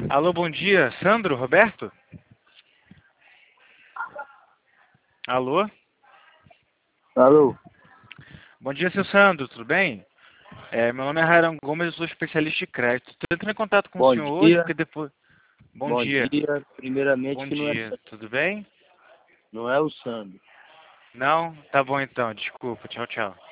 Alô, bom dia. Sandro, Roberto? Alô? Alô, Bom dia, seu Sandro, tudo bem? Meu nome é Rairan Gomes, eu sou especialista de crédito. Estou entrando em contato com o bom senhor hoje, dia, porque depois... Bom bom dia. dia. Primeiramente Bom que não é, dia, tudo bem? não é o Sandro. Não? Tá bom então, desculpa. Tchau, tchau.